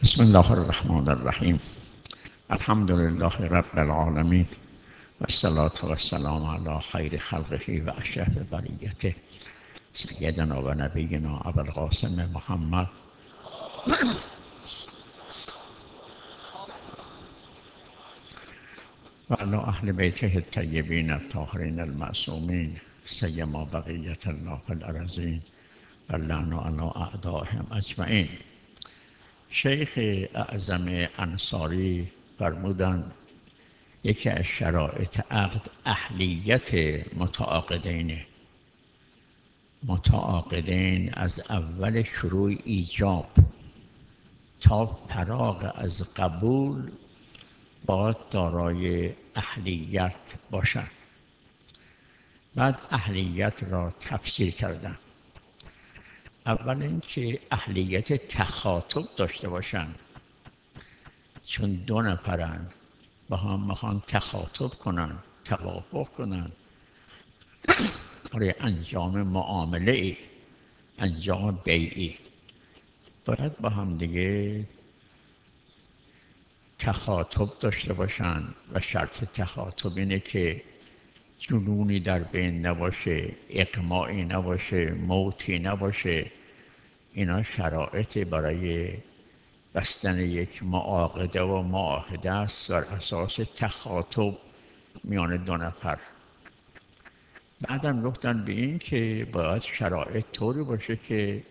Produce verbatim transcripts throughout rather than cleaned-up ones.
بسم الله الرحمن الرحیم. الحمد لله رب العالمین و الصلاة و السلام علی خیر خلقه و اشرف بریته سیدنا و نبینا ابوالقاسم محمد و علی اهل بیته الطیبین الطاهرین المعصومین سیما بقیة الله فی الارضین و اللعن علی اعدائهم اجمعین. شیخ اعظم انصاری فرمودند یکی از شرایط عقد اهلیت متعاقدین. متعاقدین از اول شروع ایجاب تا فراغ از قبول باید دارای اهلیت باشند. بعد اهلیت را تفسیر کردند. اول اینکه اهلیت تخاطب داشته باشند، چون دو نفرن با هم میخوان تخاطب کنن، توافق کنن برای انجام معامله ای، انجام بیعی، باید با هم دیگه تخاطب داشته باشن و شرط تخاطب اینه که جنونی در بین نباشه، اقماعی نباشه، موتی نباشه. اینا شرایط برای بستن یک معاقده و معاهده است بر اساس تخاطب میان دو نفر. بعدم گفتن به این که باید شرایط طوری باشه که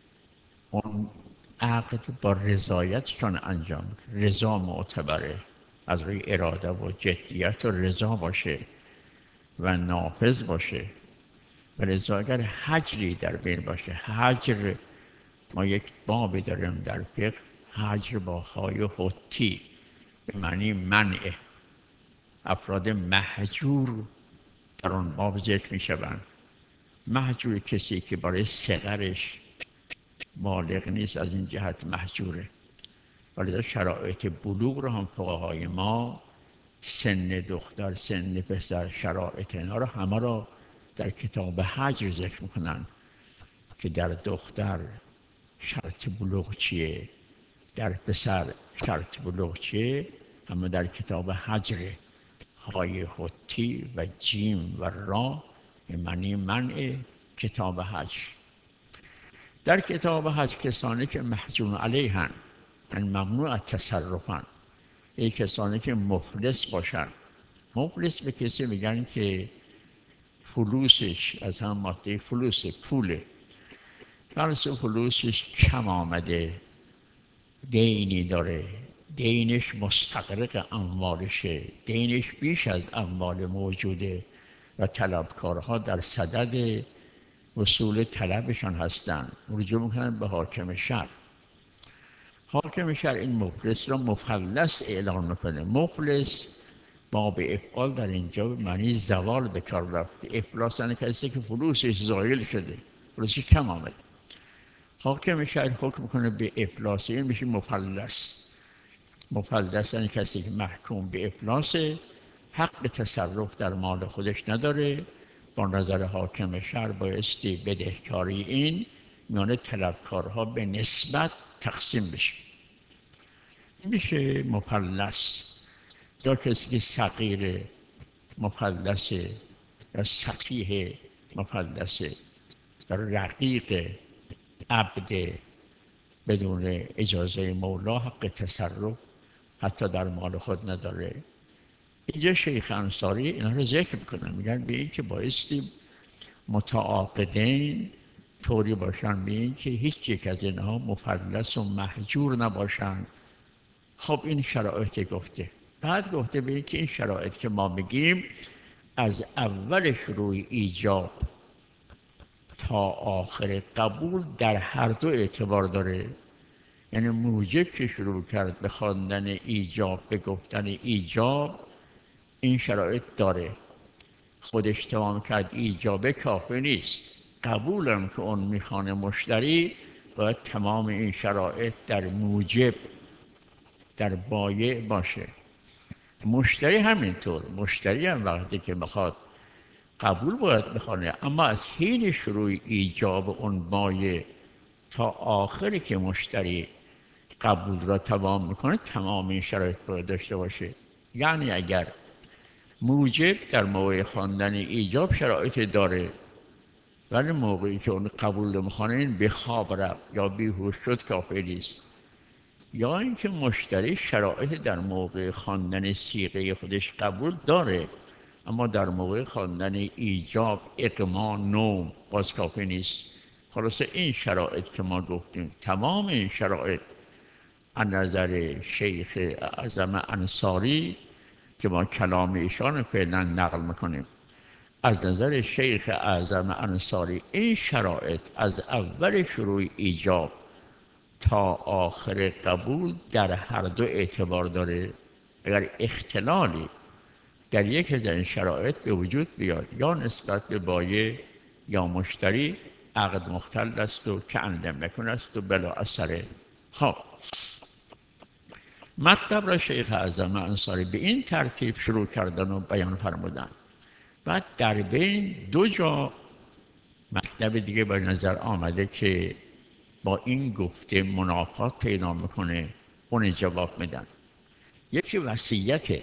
اون عقد با رضایتشون انجام، رضا معتبره، از روی اراده و جدیت و رضا باشه و نافذ باشه. و رضا اگر حجری در بین باشه، حجر ما یک بابی داریم در فقه، حجر با های حتی به معنی منع. افراد محجور در آن باب ذکر می شوند. محجور کسی که برای صغرش بالغ نیست، از این جهت محجوره. ولی شرایط بلوغ رو هم فقهای ما، سن دختر، سن پسر، شرایط اینا رو همه رو در کتاب حجر ذکر میکنن که در دختر شرط بلوغ چیه، در پسر شرط بلوغ چیه، همه در کتاب حجر. های حتی و جیم و را معنی منع کتاب حجر. در کتاب حجر کسانی که محجور علیهن، یعنی ممنوع التصرفن، ای کسانی که مفلس باشن. مفلس به کسی میگن که فلوسش از هم ماده فلوس، پوله، فرض فلوسش کم آمده، دینی داره، دینش مستغرق اموالشه، دینش بیش از اموال موجوده و طلبکارها در صدد وصول طلبشان هستند، رجوع میکنن به حاکم شهر. حاکم شهر این مفلس را مفلس اعلان میکنه. مفلس باب افعال در اینجا معنی زوال به کار رفته. افلاس یعنی کسی که فلوسش زایل شده، فلوسش کم آمده. حاکم شهر حکم میکنه به افلاس، این میشه مفلس. مفلس یعنی کسی که محکوم به افلاس، حق تصرف در مال خودش نداره. با نظر حاکم شهر بایستی بدهکاری این میان طلبکارها به نسبت تقسیم بشه. این میشه مفلس. یا کسی که صغیر مفلس یا سفیه مفلس، یا رقیق عبد بدون اجازه مولا حق تصرف حتی در مال خود نداره. اینجا شیخ انصاری اینا رو ذکر میکنن، میگن به این که بایستی متعاقدین طوری باشن، به این که هیچ یک از اینها مفلس و محجور نباشن. خب این شرایط گفته. بعد گفته به این که این شرایط که ما میگیم از اول شروع ایجاب تا آخر قبول در هر دو اعتبار داره. یعنی موجب که شروع کرد به خواندن ایجاب، به گفتن ایجاب، این شرایط داره. خودش تمام کرد ایجابه کافی نیست. قبولم که اون میخوانه مشتری، باید تمام این شرایط در موجب، در بایع باشه. مشتری همینطور، مشتری هم وقتی که میخواد قبول باید بخوانه، اما از حین شروع ایجاب اون بایع تا آخری که مشتری قبول را تمام میکنه تمام این شرایط باید داشته باشه. یعنی اگر موجب در موقع خواندن ایجاب شرایط داره ولی موقعی که اون قبول رو میخوانه این به خواب رفت یا بیهوش شد کافی نیست، یا اینکه مشتری شرایط در موقع خواندن صیغه خودش قبول داره اما در موقع خواندن ایجاب اقما نوم باز کافی نیست. خلاصه این شرایط که ما گفتیم تمام این شرایط از نظر شیخ اعظم انصاری که ما کلام ایشان فعلا نقل میکنیم، از نظر شیخ اعظم انصاری این شرایط از اول شروع ایجاب تا آخر قبول در هر دو اعتبار داره. اگر اختلالی در یک از این شرایط به وجود بیاد یا نسبت به بایع یا مشتری عقد مختل است و که اندم نکن است و بلا اثره. خب مطلب را شیخ اعظم انصاری به این ترتیب شروع کردن و بیان فرمودن. بعد در بین دو جا مطلب دیگه به نظر آمده که با این گفته منافات پیدا میکنه، اون جواب میدن. یکی وصیته.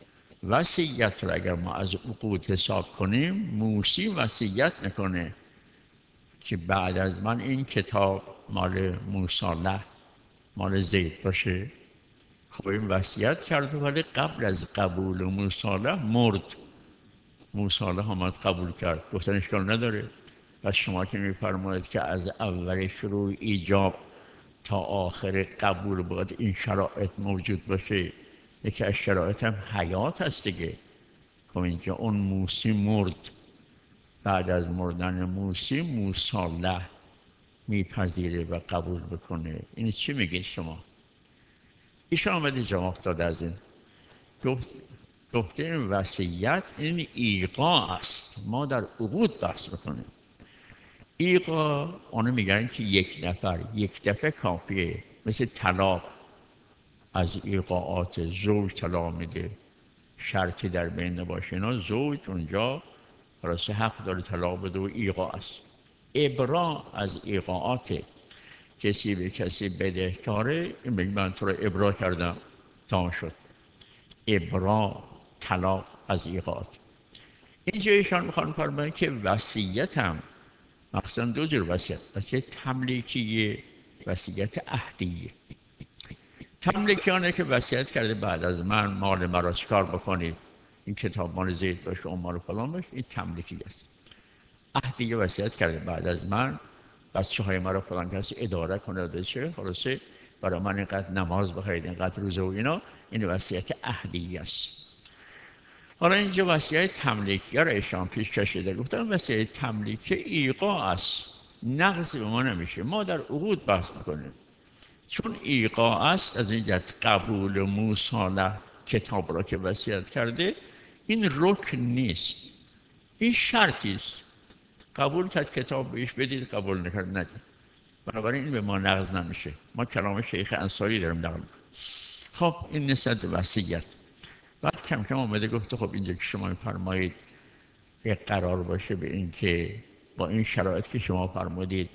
وصیت را اگر ما از عقود حساب کنیم موسی وصیت میکنه که بعد از من این کتاب مال موسی مال زید باشه. خب این وصیت کرد ولی قبل از قبول موسی مرد. موسی آمد قبول کرد، گفتن اشکال نداره. پس شما که میفرمایید که از اول شروع ایجاب تا آخر قبول باید این شرایط موجود باشه، یکی از شرایط هم حیات هست دیگه. خب اینجا اون موسی مرد، بعد از مردن موسی موسی میپذیره و قبول بکنه. این چی میگید شما؟ ایشان آمده جواب داده از این گفت گفته این وصیت این ایقاع است. ما در عقود بحث بکنیم. ایقاع اونو میگن که یک نفر یک دفعه کافیه، مثل طلاق. از ایقاعات زوج طلاق میده، شرطی در بین نباشه اینا، زوج اونجا خلاصه حق داره طلاق بده و ایقاع است. ابرا از ایقاعات کسی به کسی بدهکاره، این میگه من تو رو ابرا کردم تمام شد. ابرا طلاق از ایقاعات. اینجا ایشان میخوان فرماین که وصیت هم مخصوصا دو جور وصیت، وصیت تملیکیه، وصیت عهدیه. تملیکیانه که وصیت کرده بعد از من مال مرا چکار بکنید، این کتاب مال زید باشه اون مال فلان باشه، این تملیکی است. عهدیه وصیت کرده بعد از من بچه های مرا فلان کسی اداره کنه داده چه خلاصه برای من اینقدر نماز بخرید اینقدر روزه و اینا، این وصیت عهدیه است. حالا اینجا وصیت تملیکی را ایشان پیش کشیده، گفتم وصیت تملیکی ایقاع است، نقض به ما نمیشه. ما در عقود بحث میکنیم چون ایقاع است، از این جهت قبول موسی کتاب را که وصیت کرده این رکن نیست، این شرطی است. قبول کرد کتاب بهش بدید، قبول نکرد ندید، بنابراین این به ما نقض نمیشه. ما کلام شیخ انصاری داریم نقل. خب این نسبت وصیت. بعد کم کم آمده گفته خب اینجا که شما فرمایید یک قرار باشه به این که با این شرایط که شما فرمودید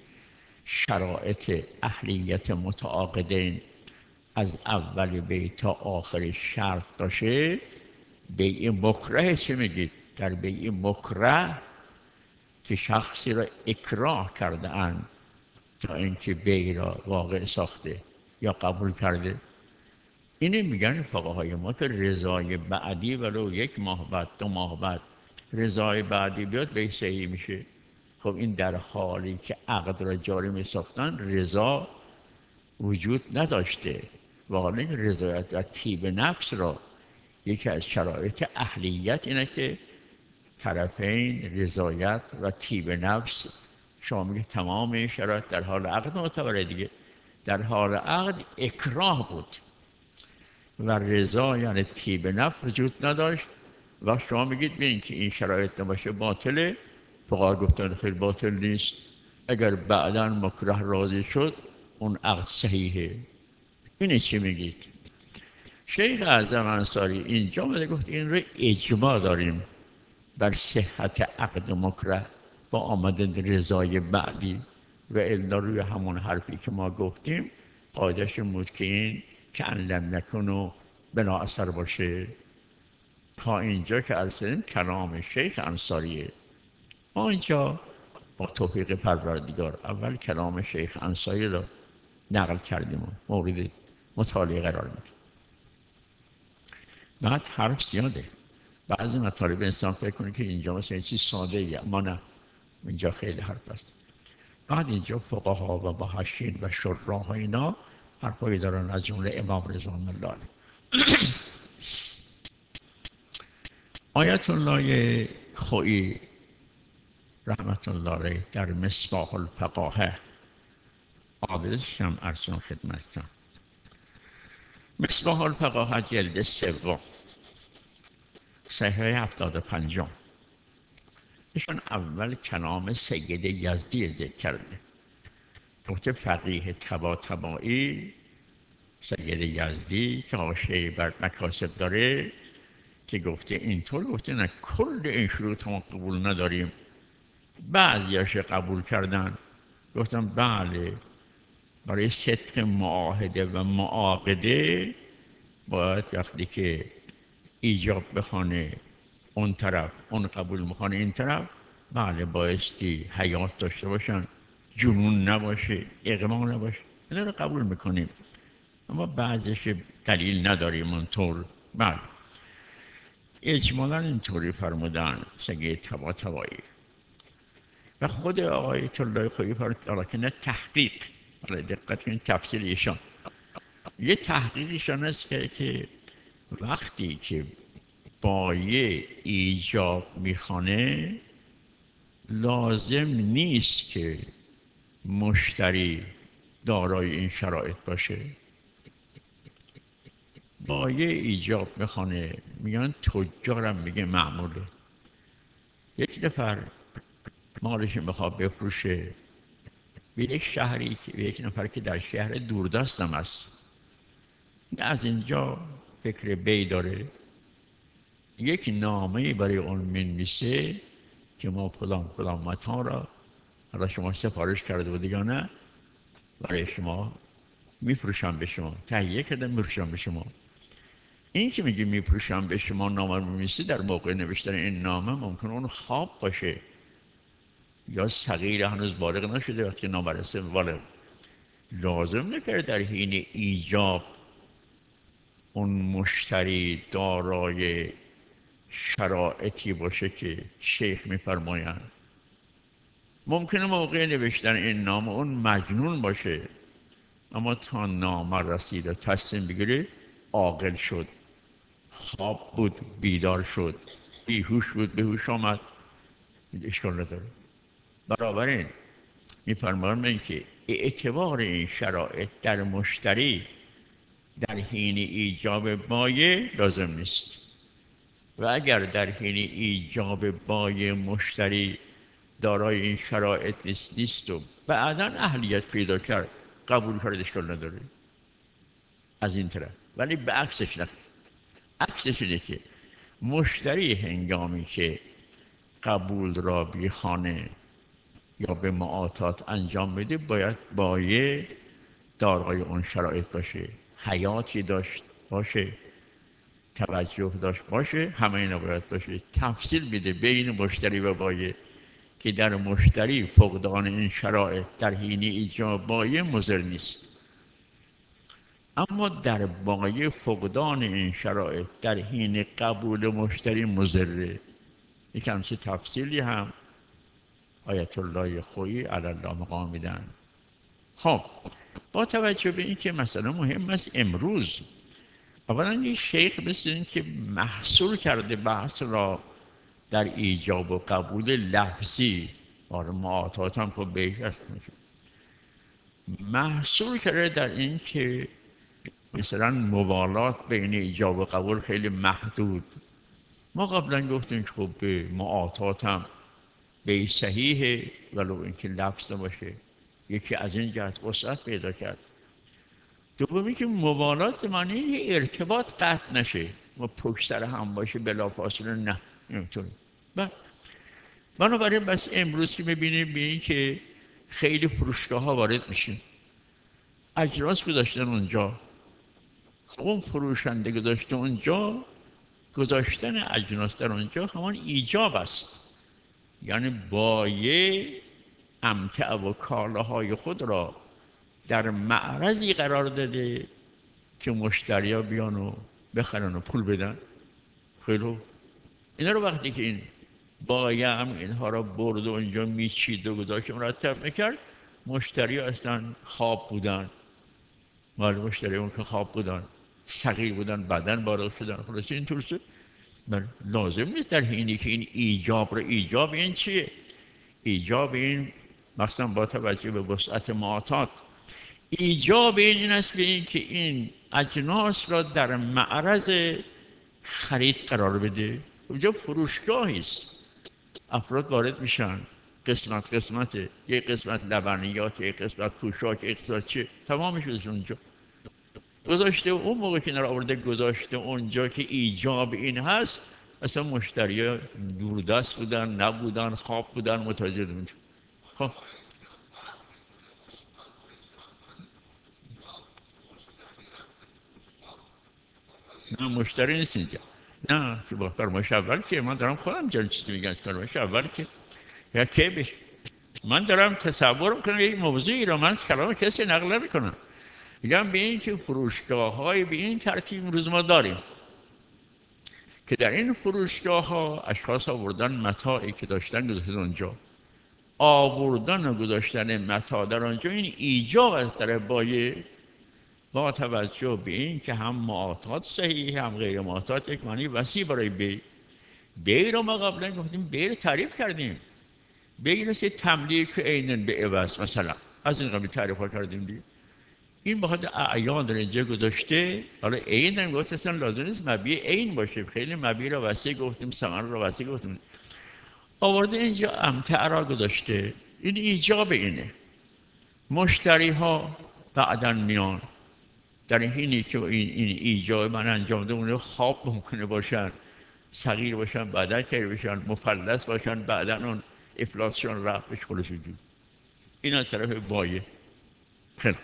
شرایط اهلیت متعاقدین از اول بیع تا آخر شرط باشه، بیع مکره چه میگید؟ در بیع مکره که شخصی را اکراه کرده اند تا اینکه بیع را واقع ساخته یا قبول کرده، اینه میگن فقهای ما که رضای بعدی ولو یک ماه بعد دو ماه بعد رضای بعدی بیاد بیع صحیح میشه. خب این در حالی که عقد را جاری می ساختن رضا وجود نداشته. واقعا رضایت و طیب نفس را یکی از شرایط اهلیت اینه که طرفین رضایت و طیب نفس، شما میگه تمام این شرایط در حال عقد معتبره دیگه. در حال عقد اکراه بود و رضا یعنی طیب نفس وجود نداشت و شما میگید ببین که این شرایط نباشه باطله. فقها گفتن خیلی باطل نیست، اگر بعدا مکره راضی شد اون عقد صحیحه. اینه چی میگید؟ شیخ اعظم انصاری اینجا مده گفت این رو اجماع داریم بر صحت عقد مکره با آمدن رضای بعدی و الا روی همون حرفی که ما گفتیم قاعدش این بود که این که ان لم یکن و بلا اثر باشه. تا اینجا که ارسلیم کلام شیخ انصاریه. ما اینجا با توفیق پروردگار اول کلام شیخ انصاری رو نقل کردیم و مورد مطالعه قرار میدیم. بعد حرف زیاده. بعضی مطالب انسان فکر کنه که اینجا مثلا چیز ساده ای، اما نه، اینجا خیلی حرف است. بعد اینجا فقها و محشین و شراح و اینا حرفایی دارن، از جمله امام رضوان الله علیه. آیت الله خویی رحمت الله علیه در مصباح الفقاهه، آدرسش هم ارسون خدمتتان، مصباح الفقاهه جلد سوم صفحه هفتاد و پنجم، ایشون اول کلام سید یزدی ذکر کرده. گفته فقیه طباطبایی سید یزدی که حاشیه بر مکاسب داره که گفته اینطور، گفته نه کل این شروط ما قبول نداریم، بعضیاش قبول کردن. گفتم بله، برای صدق معاهده و معاقده باید وقتی که ایجاب بخوانه اون طرف، اون قبول میکنه این طرف، بله بایستی حیات داشته باشن، جنون نباشه، اغما نباشه، اینا رو قبول میکنیم. اما بعضیش دلیل نداریم اونطور. بله اجمالا اینطوری فرمودن سگه طباطبایی. و خود آقای طلای خویی فرمودن که نه تحقیق، حالا دقت کنید تفصیل ایشان، یه تحقیقشان است که, که وقتی که بایه ایجاب میخوانه لازم نیست که مشتری دارای این شرایط باشه. بایه ایجاب میخوانه، میگن تجارم میگه معموله. یک نفر مالش میخواد بفروشه به یک شهری، به یک نفر که در شهر دوردستم است، از اینجا فکر بی داره، یک نامه برای اون منویسه که ما فلان فلان متا را حالا شما سفارش کرده بودی یا نه، برای شما میفروشم به شما، تهیه کردم میفروشم به شما. این که میگه میفروشم به شما نامه رو می‌نویسه، در موقع نوشتن این نامه ممکنه اون خواب باشه یا صغیر هنوز بالغ نشده. وقتی نامه رسه بالغ، لازم نکرده در حین ایجاب اون مشتری دارای شرایطی باشه که شیخ میفرمایند. ممکنه موقع نوشتن این نامه اون مجنون باشه، اما تا نامه رسید و تصمیم بگیره عاقل شد، خواب بود بیدار شد، بیهوش بود به هوش آمد، اشکال نداره. بنابراین میفرمایند که اعتبار این شرایط در مشتری در حین ایجاب بایه لازم نیست. و اگر در حین ایجاب بایه مشتری دارای این شرایط نیست, نیست و بعدا اهلیت پیدا کرد قبول کرد، اشکال نداره از این طرف. ولی به عکسش نخیر. عکسش اینه که مشتری هنگامی که قبول را بیخانه یا به معاطات انجام بده باید بایه دارای اون شرایط باشه، حیاتی داشت باشه، توجه داشت باشه، همه اینا باید باشه. تفصیل بده بین مشتری و بایه که در مشتری فقدان این شرایط در حین ایجاب بایه مضر نیست، اما در بایه فقدان این شرایط در حین قبول مشتری مضره. یک همچه تفصیلی هم آیت الله خویی علی الله مقام میدن. خب با توجه به این که مثلا مهم است امروز اولا یک شیخ مثل این که محصول کرده بحث را در ایجاب و قبول لفظی، آره معاطات هم خب بهش هست، محصول کرده در این که مثلا موالات بین ایجاب و قبول خیلی محدود. ما قبلا گفتیم خب به معاطات هم به صحیحه ولو اینکه لفظ باشه، یکی از این جهت وسعت پیدا کرد. دومی که موالات معنی یه ارتباط قطع نشه و پشت سر هم باشه بلافاصله، نه اینطور. بنابراین بس امروز که میبینیم به این که خیلی فروشگاه ها وارد میشیم، اجناس گذاشتن اونجا. اون فروشنده گذاشته اونجا، گذاشتن اجناس در اونجا همان ایجاب است. یعنی بایع امتع و کالاهای خود را در معرضی قرار داده که مشتری ها بیان و بخرن و پول بدن. خیلی اینا رو وقتی که این بایع هم اینها را برد و اینجا میچید و گذاشت مرتب میکرد، مشتری ها اصلا خواب بودن، مال مشتری اون که خواب بودن، صغیر بودن، بدن بالغ شدن، خلاص این طور شد. من لازم نیست در حینی که این ایجاب رو، ایجاب این چیه؟ ایجاب این مثلا با توجه به وسعت معاطات، ایجاب این این است به این که این اجناس را در معرض خرید قرار بده. اونجا فروشگاهی است، افراد وارد میشن، قسمت قسمته، یک قسمت لبنیات، یک قسمت پوشاک، یک قسمت چه، تمامش از اونجا گذاشته. اون موقع که نرا آورده گذاشته اونجا که ایجاب این هست، اصلا مشتری ها دوردست بودن، نبودن، خواب بودن، متوجه بودن. خب نه مشتری نیست اینجا. نه که با فرمایش اول که من دارم خودم جان چیزی میگم، فرمایش اول که یا که بش من دارم تصور میکنم یک موضوعی رو، من کلام کسی نقل نمیکنم، میگم به این که فروشگاه های به این ترتیب امروز ما داریم که در این فروشگاه ها اشخاص آوردن متاعی که داشتن گذاشتن اونجا، آوردن و گذاشتن متاع در آنجا این ایجاب از طرف بایع، با توجه به این که هم معاطات صحیح هم غیر معاطات یک معنی وسیع برای بی بی رو ما قبلا گفتیم، بی رو تعریف کردیم، بی مثل تملیک عینن به عوض مثلا، از این قبیل تعریف ها کردیم دیم. این بخاطر اعیان در اینجا گذاشته، حالا عین هم گفت اصلا لازم نیست مبیع عین باشه، خیلی مبیع رو وسیع گفتیم، ثمن رو وسیع گفتیم، آورده اینجا امتع را گذاشته. این ایجاب اینه. مشتری ها بعدن میان، در حینی که این, این ایجاب من انجام ده، اونه خواب ممکنه باشن، صغیر باشن بعدن کهی باشن، مفلس باشن بعدن اون افلاسیون رفت بهش خلوص وجود. این از طرف بایع. خیلی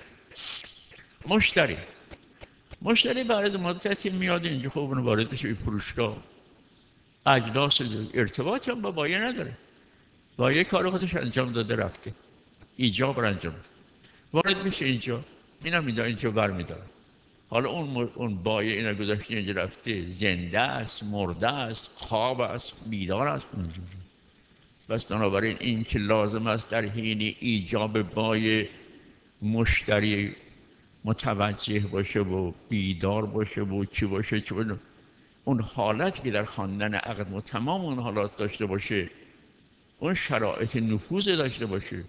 مشتری مشتری بعد از مدتی میاد اینجا، خوب اونو وارد بشه به فروشگاه، اجناس ارتباطی هم با بایع نداره، بایع کار خودش انجام داده رفته، ایجاب را انجام داده، وارد میشه اینجا، اینا میدن اینجا بر میدارن. حالا اون اون بایع اینا گذاشته اینجا رفته، زنده است، مرده است، خواب است، بیدار است اونجا. بس بنابراین این که لازم است در حین ایجاب بایع مشتری متوجه باشه و بیدار باشه و چی باشه چی باشه، اون حالت که در خواندن عقد و تمام اون حالات داشته باشه، اون شرایط نفوذ داشته باشه.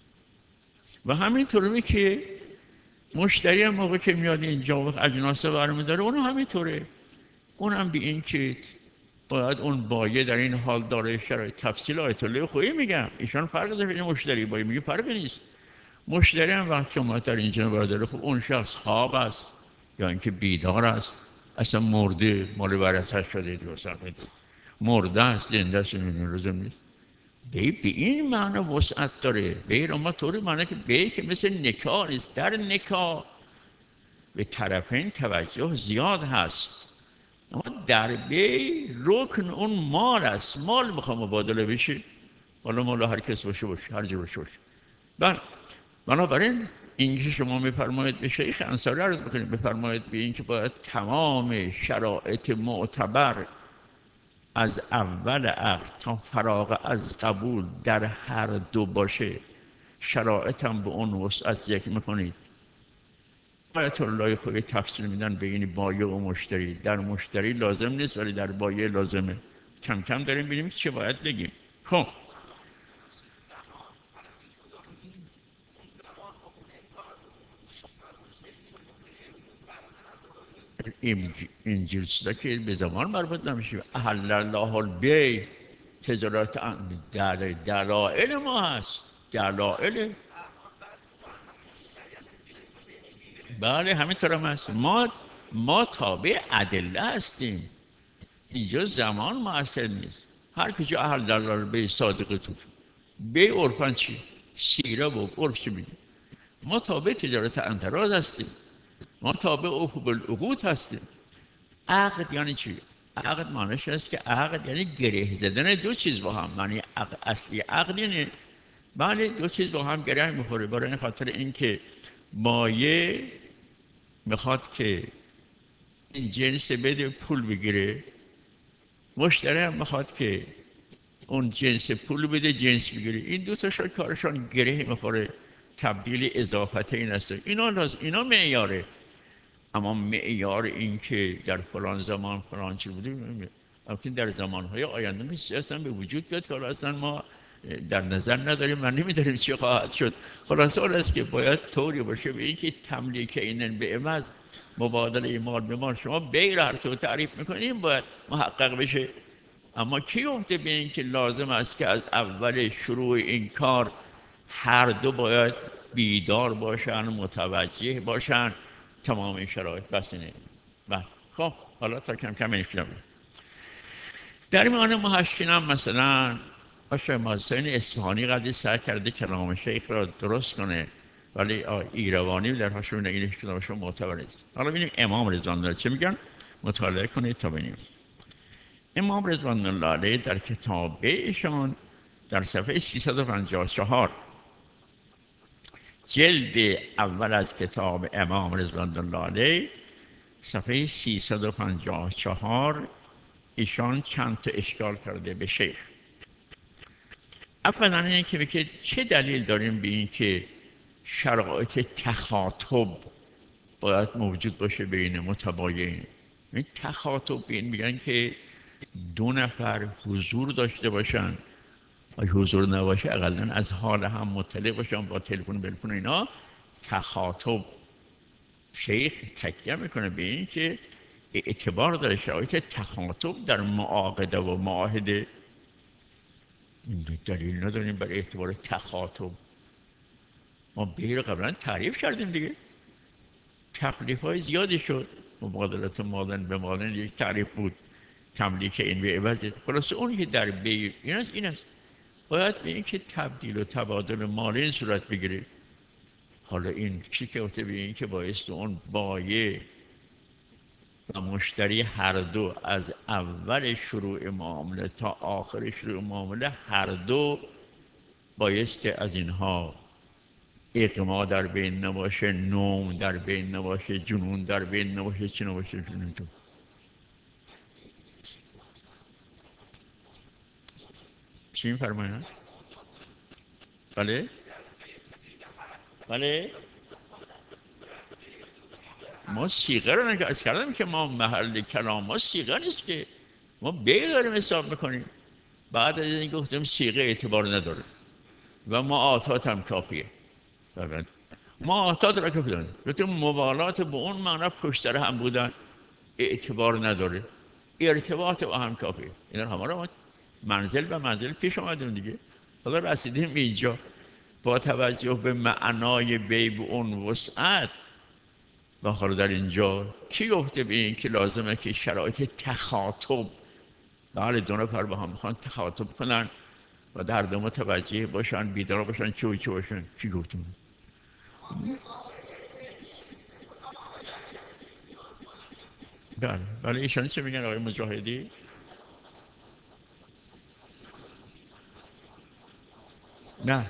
و همینطوری که مشتری هم موقع که میاد اینجا و اجناس برمیداره، اونم همینطوره، اونم به این که باید اون بایع در این حال داره شرایط، تفصیل آیت الله خویی میگم، ایشان فرق داره بین مشتری بایع، میگه فرق نیست. مشتری هم وقتی که ما در اینجا برداره، خب اون شخص خواب است یا اینکه بیدار است، اصلا مرده، مال ورثه شده دیگه، مرده است، زنده است، این لازم نیست. بی به این معنی وسعت داره. بی رو ما طوری معنی که بی که مثل نکاح نیست، در نکاح به طرفین توجه زیاد هست، اما در بی رکن اون مال است، مال میخوام مبادله بشه، حالا مال هر کس باشه باشه، هر جا باشه باشه. بله، بنابراین اینکه شما میفرمایید به شیخ انصاری عرض بکنید، بفرمایید به این که باید تمام شرایط معتبر از اول عقد تا فراغ از قبول در هر دو باشه، شرایط هم به اون وسعت ذکر میکنید. آیت الله خوی تفصیل میدن بین بایع و مشتری، در مشتری لازم نیست ولی در بایع لازمه. کم کم داریم ببینیم چه باید بگیم. خب این اینجور چیزا که به زمان مربوط نمیشه. احل الله البیع، تجارت در دلائل ما هست، دلائل. بله همینطور هم هست. ما ما تابع ادله هستیم، اینجا زمان موثر نیست. هر کجا اهل دلال به صادق تو به عرفان چی سیره و عرف چی میگه. ما تابع تجارت انتراز هستیم، ما تابع عقوب العقود هستیم. عقد یعنی چی؟ عقد معنیش است که عقد یعنی گره زدن دو چیز با هم. معنی عقد اصلی عقد اینه. بله دو چیز با هم گره میخوره. برای این خاطر اینکه مایه میخواد که این جنس بده پول بگیره، مشتری هم میخواد که اون جنس پول بده جنس بگیره. این دو تاشون کارشان گره میخوره، تبدیل اضافت این است. اینا لاز... اینا معیاره. اما معیار این که در فلان زمان فلان چی بوده، ممکن در زمانهای آینده میشه اصلا به وجود بیاد که حالا اصلا ما در نظر نداریم و نمیداریم چی خواهد شد. خلاصه اون است که باید طوری باشه به اینکه تملیک اینن به عوض، مبادله مال به مال، شما بیر هر تو تعریف میکنیم باید محقق بشه. اما کی گفته به این که لازم است که از اول شروع این کار هر دو باید بیدار باشن، متوجه باشن تمام این شرایط؟ بس اینه. بله خب حالا تا کم کم اینشون در میان محشین هم مثلا باشه محسن اصفهانی قدی سعی کرده کلام شیخ را درست کنه، ولی ایروانی در هاشون نگیرش کلامشون معتبر نیست. حالا ببینیم امام رضوان الله چه میگن، مطالعه کنید تا ببینیم. امام رضوان الله علیه در کتاب ایشان در صفحه سیصد و پنجاه و چهار جلد اول از کتاب امام رضوان الله علیه صفحه سیصد و پنجاه و چهار ایشان چند تا اشکال کرده به شیخ. اولا اینه که بگه چه دلیل داریم به این که شرایط تخاطب باید موجود باشه بین متباین؟ این تخاطب بین میگن که دو نفر حضور داشته باشن و حضور نباشه اقلا از حال هم مطلع باشن با تلفن بلفون اینا. تخاطب شیخ تکیه میکنه به این که اعتبار داره شرایط تخاطب در معاقده و معاهده. دلیل نداریم برای اعتبار تخاطب. ما بیر قبلا تعریف کردیم دیگه، تکلیف های زیادی شد. مبادلت مالن به مالن یک تعریف بود، تملیک این به عوض. خلاصه اونی که در بیر این است این است باید به این که تبدیل و تبادل مالین صورت بگیره. حالا این چی که به این که بایست اون بایع و مشتری هر دو از اول شروع معامله تا آخر شروع معامله هر دو بایست از اینها اقما در بین نباشه، نوم در بین نباشه، جنون در بین نباشه، چی نباشه جنون تو. چی میفرمایند؟ بله؟ بله؟ ما سیغه رو نگه از کردم که ما محل کلام ما سیغه نیست که ما بی داریم حساب میکنیم. بعد از این گفتم سیغه اعتبار نداره و معاطات هم کافیه. معاطات را که بدانیم گفتم مبالات به اون معنا پشتر هم بودن اعتبار نداره، ارتباط با هم کافیه. اینا همه را منزل به منزل پیش آمدیم دیگه. حالا رسیدیم اینجا با توجه به معنای بی به اون وسعت. و حالا در اینجا کی گفته به این که لازمه که شرایط تخاطب، بله دو نفر با هم میخوان تخاطب کنن و در دو متوجه باشن، بیدار باشن، چه و چه باشن؟ کی گفته؟ بله بله ایشان چه میگن آقای مجاهدی؟ نه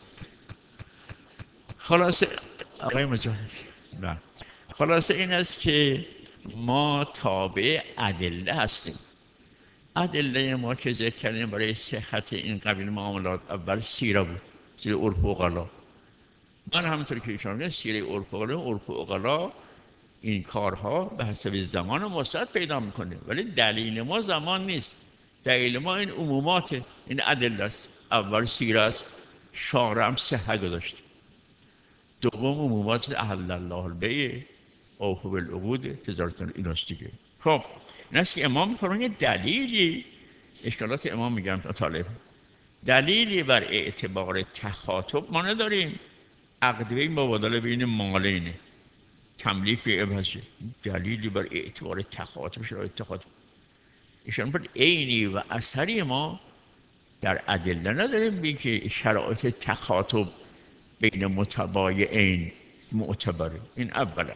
خلاصه آقای مجاهدی بله خلاصه این است که ما تابع ادله هستیم. ادله ما که ذکر کردیم برای صحت این قبیل معاملات اول سیره بود، سیره عرف و اقلا. من همونطور که ایشان میگن سیره عرف و اقلا، عرف و اقلا این کارها به حسب زمان وسعت پیدا میکنه، ولی دلیل ما زمان نیست. دلیل ما این عمومات، این ادله است. اول سیره است، شارع هم صحت داشت. دوم عمومات احل الله البیع اوفوا بالعقود تجارت ایناست دیگه. خب این است که امام میفرمایند دلیلی، اشکالات امام میگم طالب، دلیلی بر اعتبار تخاطب ما نداریم. عقده مبادله بین مالینه، تملیک عوضی، دلیلی بر اعتبار تخاطب شرایط تخاطب ایشان پر عینی و اثری ما در ادله نداریم بی که شرایط تخاطب بین متبایعین معتبره. این اولا.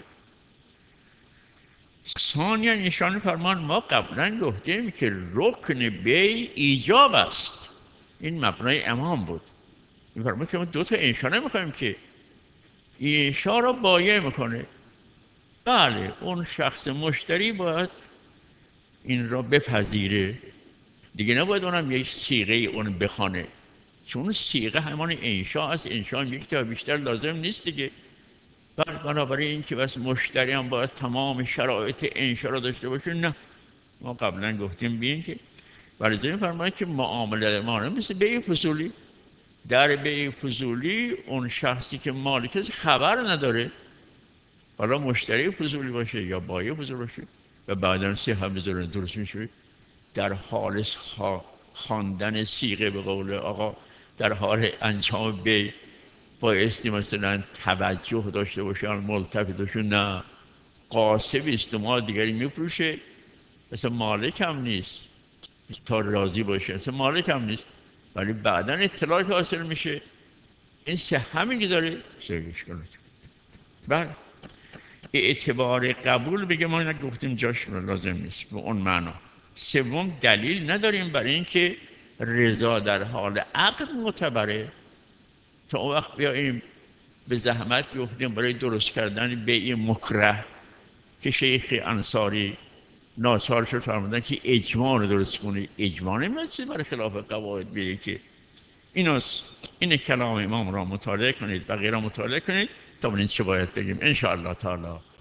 ثانیا ایشان فرمان ما قبلا گفتیم که رکن بی ایجاب است. این مبنای امام بود. این فرمان که ما دو تا انشا نمیخوایم که انشا را بایع میکنه. بله اون شخص مشتری باید این را بپذیره دیگه، نباید اونم یک صیغه اون بخونه، چون صیغه همان انشا است. انشا یک تا بیشتر لازم نیست دیگه. بنابراین این که بس مشتری هم باید تمام شرایط انشا را داشته باشه، نه. ما قبلا گفتیم بین که برای این فرماید که معامله ما مثل بیع فضولی. در بیع فضولی اون شخصی که مالک است خبر نداره، حالا مشتری فضولی باشه یا بایع فضولی باشه و بعدا سه هم بذارن درست میشه. در حال خواندن صیغه به قول آقا در حال انجام بیع بایستی مثلا توجه داشته باشن، ملتفتشون نه قاسب است ما دیگری میفروشه، مثلا مالک هم نیست تا راضی باشه، مثلا مالک هم نیست، ولی بعدا اطلاعات حاصل میشه این سه همین که داره سرگش کنه. بله اعتبار قبول بگه ما نگفتیم جاش لازم نیست به اون معنا. سوم دلیل نداریم برای اینکه رضا در حال عقد معتبره. تا اون وقت بیاییم به زحمت بیفتیم برای درست کردن بیع مکره که شیخ انصاری ناچار شد فرمودن که اجماع رو درست کنی. اجماع نمیشه برای خلاف قواعد بیه که ایناست. این کلام امام را مطالعه کنید و غیره مطالعه کنید تا ببینید چه باید بگیم ان شاء الله تعالی.